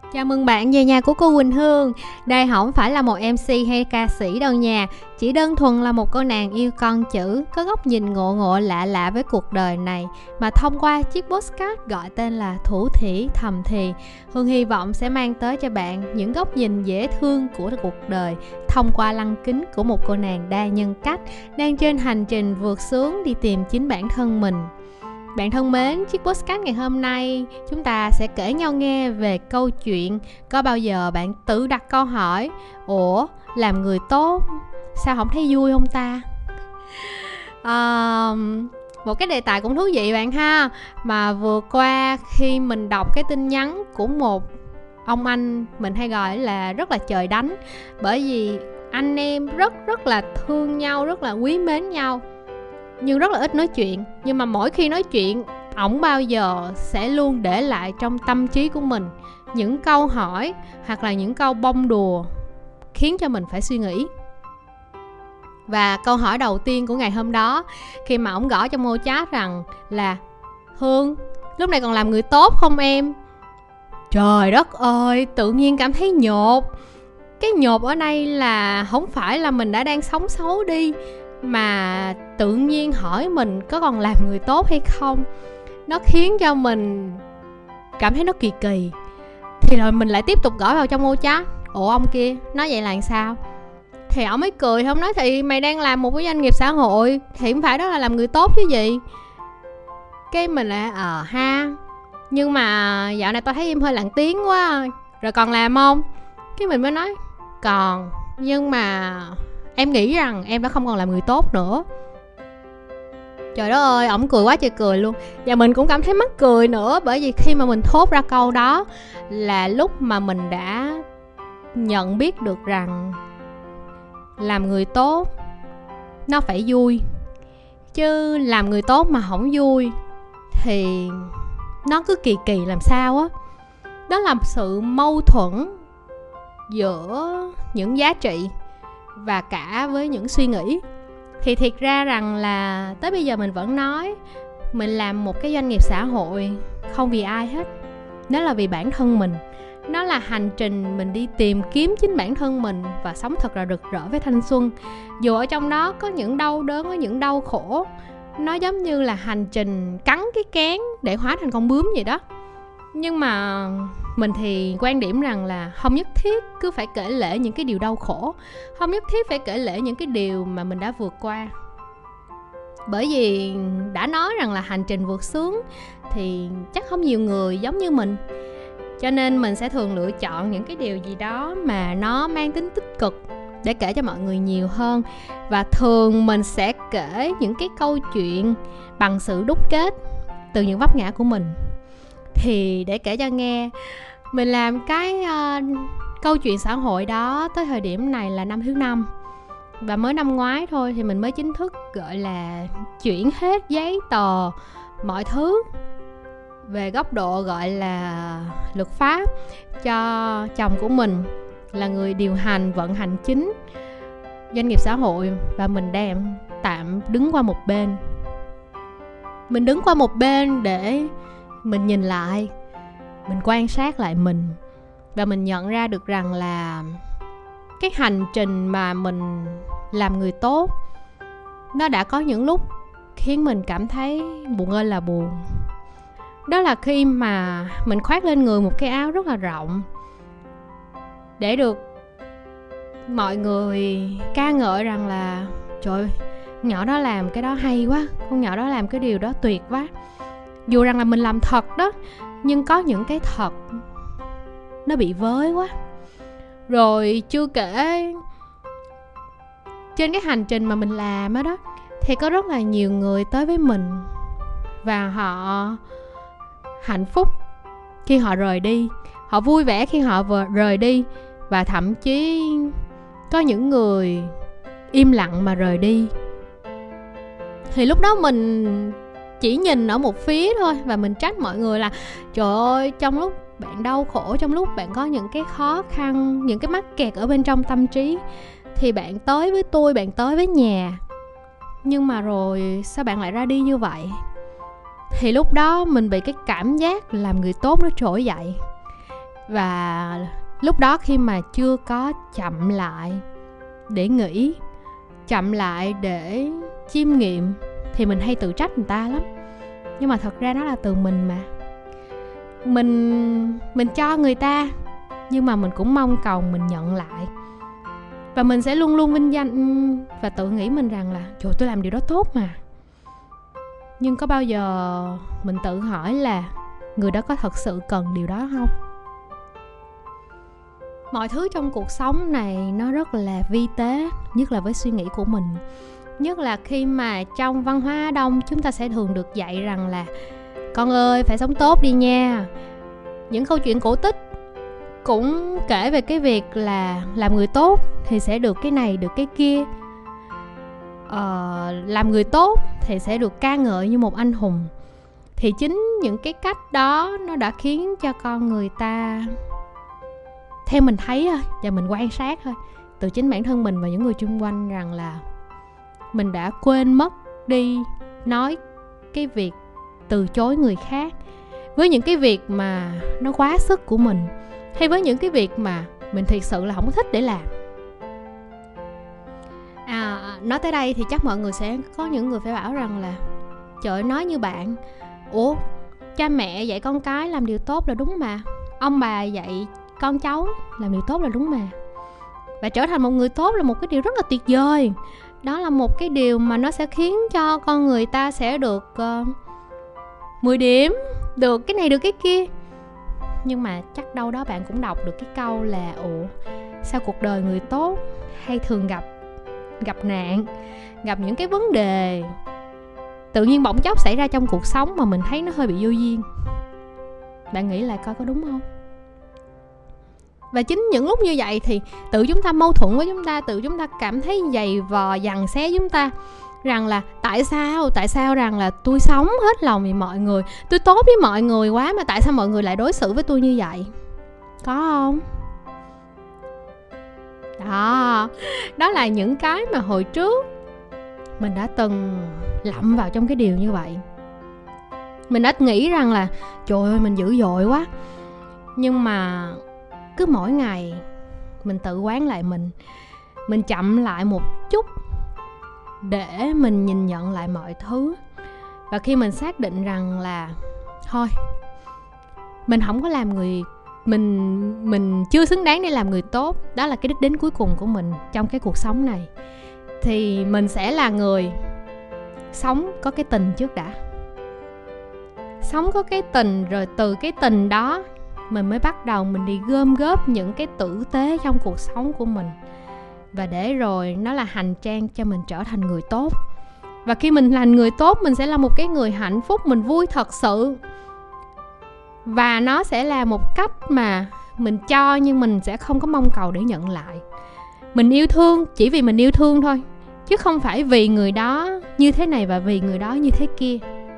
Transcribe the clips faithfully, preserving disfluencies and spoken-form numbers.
Chào mừng bạn về nhà của cô Quỳnh Hương. Đây không phải là một em xê hay ca sĩ đâu nha. Chỉ đơn thuần là một cô nàng yêu con chữ, có góc nhìn ngộ ngộ lạ lạ với cuộc đời này. Mà thông qua chiếc podcast gọi tên là Thủ Thỉ Thầm Thì, Hương hy vọng sẽ mang tới cho bạn những góc nhìn dễ thương của cuộc đời thông qua lăng kính của một cô nàng đa nhân cách đang trên hành trình vượt sướng đi tìm chính bản thân mình. Bạn thân mến, chiếc podcast ngày hôm nay chúng ta sẽ kể nhau nghe về câu chuyện có bao giờ bạn tự đặt câu hỏi: ủa, làm người tốt sao không thấy vui không ta? À, một cái đề tài cũng thú vị bạn ha. Mà vừa qua khi mình đọc cái tin nhắn của một ông anh mình hay gọi là rất là trời đánh, bởi vì anh em rất rất là thương nhau, rất là quý mến nhau, nhưng rất là ít nói chuyện. Nhưng mà mỗi khi nói chuyện, ổng bao giờ sẽ luôn để lại trong tâm trí của mình những câu hỏi hoặc là những câu bông đùa khiến cho mình phải suy nghĩ. Và câu hỏi đầu tiên của ngày hôm đó, khi mà ổng gõ trong ô chat rằng là: Hương, lúc này còn làm người tốt không em? Trời đất ơi, tự nhiên cảm thấy nhột. Cái nhột ở đây là không phải là mình đã đang sống xấu đi, mà tự nhiên hỏi mình có còn làm người tốt hay không. Nó khiến cho mình cảm thấy nó kỳ kỳ. Thì rồi mình lại tiếp tục gõ vào trong ô chat: ủa, ông kia nói vậy là sao? Thì ổng mới cười, không nói thì mày đang làm một cái doanh nghiệp xã hội thì không phải đó là làm người tốt chứ gì. Cái mình lại ờ ha, nhưng mà dạo này tao thấy em hơi lặng tiếng quá, rồi còn làm không? Cái mình mới nói còn, nhưng mà em nghĩ rằng em đã không còn làm người tốt nữa. Trời đất ơi, ổng cười quá trời cười luôn. Và mình cũng cảm thấy mắc cười nữa, bởi vì khi mà mình thốt ra câu đó là lúc mà mình đã nhận biết được rằng làm người tốt nó phải vui, chứ làm người tốt mà không vui thì nó cứ kỳ kỳ làm sao á. Đó là sự mâu thuẫn giữa những giá trị và cả với những suy nghĩ. Thì thiệt ra rằng là tới bây giờ mình vẫn nói mình làm một cái doanh nghiệp xã hội không vì ai hết. Nó là vì bản thân mình. Nó là hành trình mình đi tìm kiếm chính bản thân mình và sống thật là rực rỡ với thanh xuân. Dù ở trong đó có những đau đớn, có những đau khổ, nó giống như là hành trình cắn cái cán để hóa thành con bướm vậy đó. Nhưng mà mình thì quan điểm rằng là không nhất thiết cứ phải kể lể những cái điều đau khổ, không nhất thiết phải kể lể những cái điều mà mình đã vượt qua. Bởi vì đã nói rằng là hành trình vượt sướng thì chắc không nhiều người giống như mình. Cho nên mình sẽ thường lựa chọn những cái điều gì đó mà nó mang tính tích cực để kể cho mọi người nhiều hơn. Và thường mình sẽ kể những cái câu chuyện bằng sự đúc kết từ những vấp ngã của mình. Thì để kể cho nghe, mình làm cái uh, câu chuyện xã hội đó tới thời điểm này là năm thứ năm. Và mới năm ngoái thôi thì mình mới chính thức gọi là chuyển hết giấy tờ mọi thứ về góc độ gọi là luật pháp cho chồng của mình, là người điều hành vận hành chính doanh nghiệp xã hội. Và mình đang tạm đứng qua một bên. Mình đứng qua một bên để mình nhìn lại, mình quan sát lại mình. Và mình nhận ra được rằng là cái hành trình mà mình làm người tốt, nó đã có những lúc khiến mình cảm thấy buồn ơi là buồn. Đó là khi mà mình khoác lên người một cái áo rất là rộng để được mọi người ca ngợi rằng là trời ơi, con nhỏ đó làm cái đó hay quá, con nhỏ đó làm cái điều đó tuyệt quá. Dù rằng là mình làm thật đó, nhưng có những cái thật nó bị với quá. Rồi chưa kể, trên cái hành trình mà mình làm đó, đó thì có rất là nhiều người tới với mình và họ hạnh phúc khi họ rời đi, họ vui vẻ khi họ vừa rời đi, và thậm chí có những người im lặng mà rời đi. Thì lúc đó mình chỉ nhìn ở một phía thôi, và mình trách mọi người là trời ơi, trong lúc bạn đau khổ, trong lúc bạn có những cái khó khăn, những cái mắc kẹt ở bên trong tâm trí, thì bạn tới với tôi, bạn tới với nhà, nhưng mà rồi sao bạn lại ra đi như vậy? Thì lúc đó mình bị cái cảm giác làm người tốt nó trỗi dậy. Và lúc đó khi mà chưa có chậm lại để nghĩ, chậm lại để chiêm nghiệm, thì mình hay tự trách người ta lắm. Nhưng mà thật ra nó là từ mình mà. Mình mình cho người ta, nhưng mà mình cũng mong cầu mình nhận lại. Và mình sẽ luôn luôn vinh danh và tự nghĩ mình rằng là trời, tôi làm điều đó tốt mà. Nhưng có bao giờ mình tự hỏi là người đó có thật sự cần điều đó không? Mọi thứ trong cuộc sống này nó rất là vi tế, nhất là với suy nghĩ của mình. Nhất là khi mà trong văn hóa Á Đông, chúng ta sẽ thường được dạy rằng là con ơi, phải sống tốt đi nha. Những câu chuyện cổ tích cũng kể về cái việc là làm người tốt thì sẽ được cái này, được cái kia. Ờ, làm người tốt thì sẽ được ca ngợi như một anh hùng. Thì chính những cái cách đó nó đã khiến cho con người ta, theo mình thấy thôi và mình quan sát thôi, từ chính bản thân mình và những người xung quanh, rằng là mình đã quên mất đi nói cái việc từ chối người khác với những cái việc mà nó quá sức của mình, hay với những cái việc mà mình thực sự là không có thích để làm. À, nói tới đây thì chắc mọi người sẽ có những người phải bảo rằng là trời ơi, nói như bạn, ủa, cha mẹ dạy con cái làm điều tốt là đúng mà, ông bà dạy con cháu làm điều tốt là đúng mà. Và trở thành một người tốt là một cái điều rất là tuyệt vời. Đó là một cái điều mà nó sẽ khiến cho con người ta sẽ được uh, mười điểm, được cái này được cái kia. Nhưng mà chắc đâu đó bạn cũng đọc được cái câu là ủa, sao cuộc đời người tốt hay thường gặp gặp nạn, gặp những cái vấn đề tự nhiên bỗng chốc xảy ra trong cuộc sống mà mình thấy nó hơi bị vô duyên. Bạn nghĩ lại coi có đúng không? Và chính những lúc như vậy thì tự chúng ta mâu thuẫn với chúng ta, tự chúng ta cảm thấy dày vò giằng xé chúng ta, rằng là tại sao, tại sao rằng là tôi sống hết lòng vì mọi người, tôi tốt với mọi người quá mà tại sao mọi người lại đối xử với tôi như vậy? Có không? Đó, đó là những cái mà hồi trước mình đã từng lậm vào trong cái điều như vậy. Mình đã nghĩ rằng là trời ơi, mình dữ dội quá. Nhưng mà cứ mỗi ngày mình tự quán lại mình, mình chậm lại một chút để mình nhìn nhận lại mọi thứ. Và khi mình xác định rằng là thôi, mình không có làm người, Mình mình chưa xứng đáng để làm người tốt, đó là cái đích đến cuối cùng của mình trong cái cuộc sống này, thì mình sẽ là người sống có cái tình trước đã. Sống có cái tình, rồi từ cái tình đó mình mới bắt đầu mình đi gom góp những cái tử tế trong cuộc sống của mình. Và để rồi nó là hành trang cho mình trở thành người tốt. Và khi mình là người tốt, mình sẽ là một cái người hạnh phúc, mình vui thật sự. Và nó sẽ là một cách mà mình cho nhưng mình sẽ không có mong cầu để nhận lại. Mình yêu thương chỉ vì mình yêu thương thôi, chứ không phải vì người đó như thế này và vì người đó như thế kia.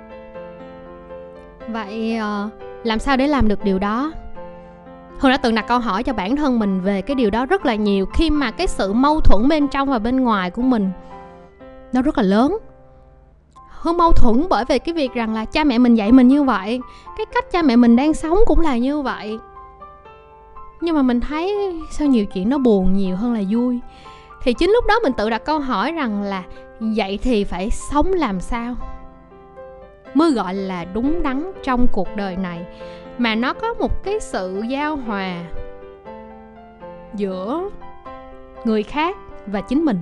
Vậy làm sao để làm được điều đó? Hương đã từng đặt câu hỏi cho bản thân mình về cái điều đó rất là nhiều, khi mà cái sự mâu thuẫn bên trong và bên ngoài của mình nó rất là lớn. Hương mâu thuẫn bởi vì cái việc rằng là cha mẹ mình dạy mình như vậy, cái cách cha mẹ mình đang sống cũng là như vậy. Nhưng mà mình thấy sao nhiều chuyện nó buồn nhiều hơn là vui. Thì chính lúc đó mình tự đặt câu hỏi rằng là vậy thì phải sống làm sao mới gọi là đúng đắn trong cuộc đời này, mà nó có một cái sự giao hòa giữa người khác và chính mình.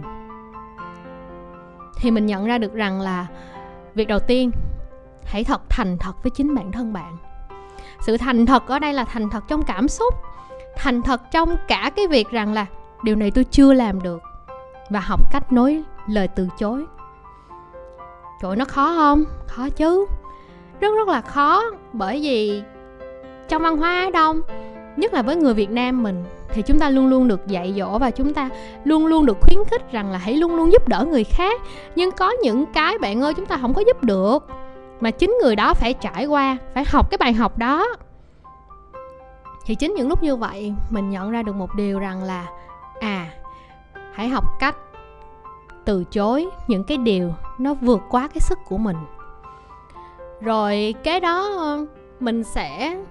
Thì mình nhận ra được rằng là việc đầu tiên, hãy thật thành thật với chính bản thân bạn. Sự thành thật ở đây là thành thật trong cảm xúc, thành thật trong cả cái việc rằng là điều này tôi chưa làm được, và học cách nói lời từ chối. Trời ơi, nó khó không? Khó chứ. Rất rất là khó. Bởi vì trong văn hóa Á Đông, nhất là với người Việt Nam mình, thì chúng ta luôn luôn được dạy dỗ và chúng ta luôn luôn được khuyến khích rằng là hãy luôn luôn giúp đỡ người khác. Nhưng có những cái bạn ơi, chúng ta không có giúp được, mà chính người đó phải trải qua, phải học cái bài học đó. Thì chính những lúc như vậy mình nhận ra được một điều rằng là à, hãy học cách từ chối những cái điều nó vượt quá cái sức của mình. Rồi cái đó mình sẽ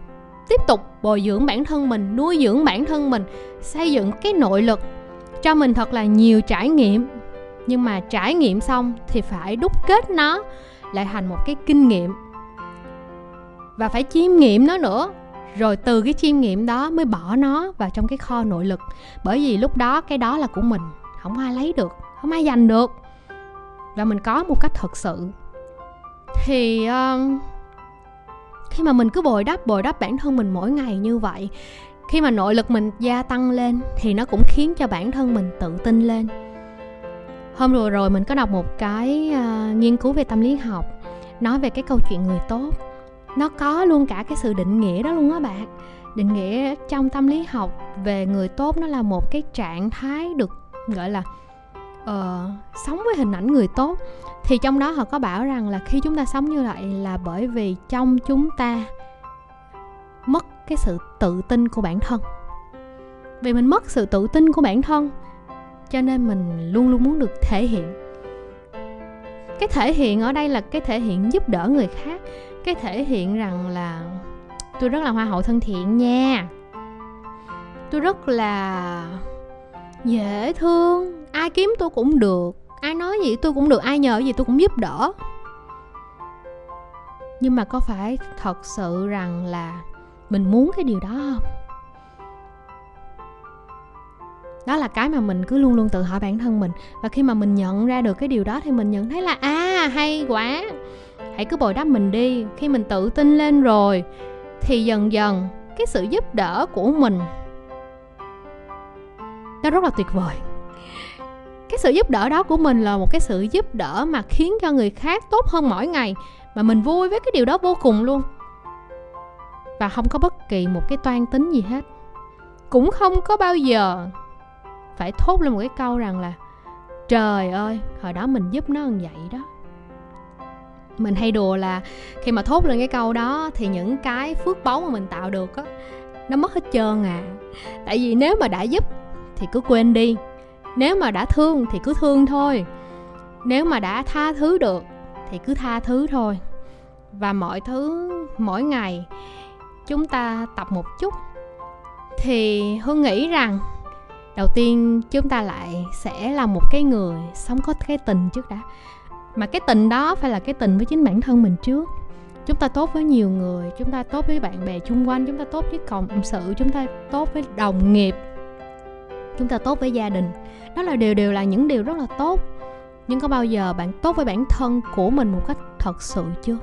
tiếp tục bồi dưỡng bản thân mình, nuôi dưỡng bản thân mình, xây dựng cái nội lực, cho mình thật là nhiều trải nghiệm. Nhưng mà trải nghiệm xong thì phải đúc kết nó lại thành một cái kinh nghiệm, và phải chiêm nghiệm nó nữa. Rồi từ cái chiêm nghiệm đó mới bỏ nó vào trong cái kho nội lực. Bởi vì lúc đó cái đó là của mình, không ai lấy được, không ai giành được, và mình có một cách thật sự. Thì uh, khi mà mình cứ bồi đắp bồi đắp bản thân mình mỗi ngày như vậy, khi mà nội lực mình gia tăng lên thì nó cũng khiến cho bản thân mình tự tin lên. Hôm vừa rồi mình có đọc một cái uh, nghiên cứu về tâm lý học, nói về cái câu chuyện người tốt. Nó có luôn cả cái sự định nghĩa đó luôn á bạn. Định nghĩa trong tâm lý học về người tốt, nó là một cái trạng thái được gọi là uh, sống với hình ảnh người tốt. Thì trong đó họ có bảo rằng là khi chúng ta sống như vậy là bởi vì trong chúng ta mất cái sự tự tin của bản thân. Vì mình mất sự tự tin của bản thân, cho nên mình luôn luôn muốn được thể hiện. Cái thể hiện ở đây là cái thể hiện giúp đỡ người khác, cái thể hiện rằng là tôi rất là hoa hậu thân thiện nha, tôi rất là dễ thương, ai kiếm tôi cũng được, ai nói gì tôi cũng được, ai nhờ gì tôi cũng giúp đỡ. Nhưng mà có phải thật sự rằng là mình muốn cái điều đó không? Đó là cái mà mình cứ luôn luôn tự hỏi bản thân mình. Và khi mà mình nhận ra được cái điều đó thì mình nhận thấy là à, hay quá, hãy cứ bồi đắp mình đi. Khi mình tự tin lên rồi thì dần dần cái sự giúp đỡ của mình nó rất là tuyệt vời. Cái sự giúp đỡ đó của mình là một cái sự giúp đỡ mà khiến cho người khác tốt hơn mỗi ngày, mà mình vui với cái điều đó vô cùng luôn. Và không có bất kỳ một cái toan tính gì hết. Cũng không có bao giờ phải thốt lên một cái câu rằng là trời ơi, hồi đó mình giúp nó như vậy đó. Mình hay đùa là khi mà thốt lên cái câu đó thì những cái phước báu mà mình tạo được á, nó mất hết trơn à. Tại vì nếu mà đã giúp thì cứ quên đi, nếu mà đã thương thì cứ thương thôi, nếu mà đã tha thứ được thì cứ tha thứ thôi. Và mọi thứ mỗi ngày chúng ta tập một chút, thì Hương nghĩ rằng đầu tiên chúng ta lại sẽ là một cái người sống có cái tình trước đã. Mà cái tình đó phải là cái tình với chính bản thân mình trước. Chúng ta tốt với nhiều người, chúng ta tốt với bạn bè xung quanh, chúng ta tốt với cộng sự, chúng ta tốt với đồng nghiệp, chúng ta tốt với gia đình. Đó là đều đều là những điều rất là tốt. Nhưng có bao giờ bạn tốt với bản thân của mình một cách thật sự chưa?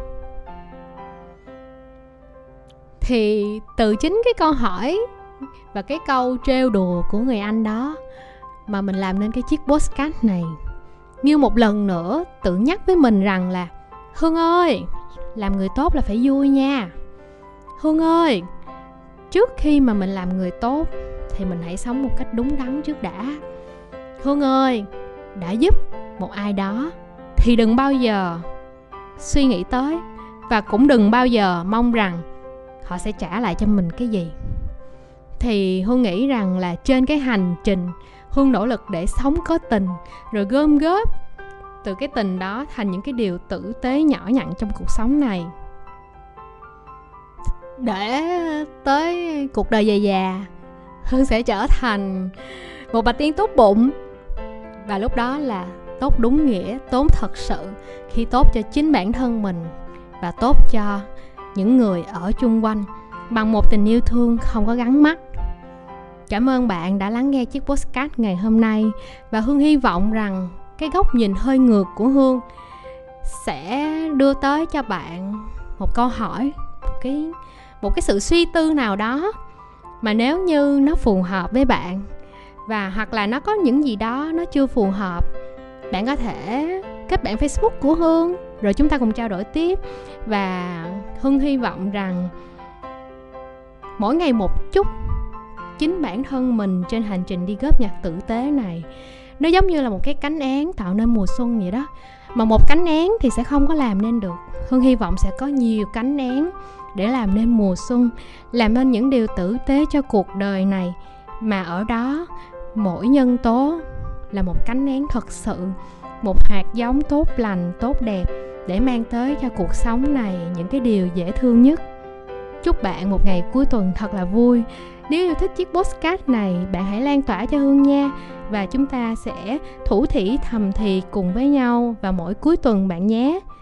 Thì từ chính cái câu hỏi và cái câu trêu đùa của người anh đó mà mình làm nên cái chiếc podcast này, như một lần nữa tự nhắc với mình rằng là Hương ơi, làm người tốt là phải vui nha. Hương ơi, trước khi mà mình làm người tốt thì mình hãy sống một cách đúng đắn trước đã. Hương ơi, đã giúp một ai đó thì đừng bao giờ suy nghĩ tới, và cũng đừng bao giờ mong rằng họ sẽ trả lại cho mình cái gì. Thì Hương nghĩ rằng là trên cái hành trình Hương nỗ lực để sống có tình, rồi gom góp từ cái tình đó thành những cái điều tử tế nhỏ nhặt trong cuộc sống này, để tới cuộc đời già già Hương sẽ trở thành một bà tiên tốt bụng. Và lúc đó là tốt đúng nghĩa, tốt thật sự, khi tốt cho chính bản thân mình và tốt cho những người ở chung quanh, bằng một tình yêu thương không có gắn mắt. Cảm ơn bạn đã lắng nghe chiếc podcast ngày hôm nay. Và Hương hy vọng rằng cái góc nhìn hơi ngược của Hương sẽ đưa tới cho bạn một câu hỏi, một cái, một cái sự suy tư nào đó mà nếu như nó phù hợp với bạn, và hoặc là nó có những gì đó nó chưa phù hợp, bạn có thể kết bạn Facebook của Hương, rồi chúng ta cùng trao đổi tiếp. Và Hương hy vọng rằng mỗi ngày một chút, chính bản thân mình trên hành trình đi góp nhặt tử tế này, nó giống như là một cái cánh én tạo nên mùa xuân vậy đó. Mà một cánh én thì sẽ không có làm nên được. Hương hy vọng sẽ có nhiều cánh én để làm nên mùa xuân, làm nên những điều tử tế cho cuộc đời này. Mà ở đó mỗi nhân tố là một cánh én thật sự, một hạt giống tốt lành, tốt đẹp, để mang tới cho cuộc sống này những cái điều dễ thương nhất. Chúc bạn một ngày cuối tuần thật là vui. Nếu yêu thích chiếc podcast này, bạn hãy lan tỏa cho Hương nha. Và chúng ta sẽ thủ thỉ thầm thì cùng với nhau vào mỗi cuối tuần bạn nhé.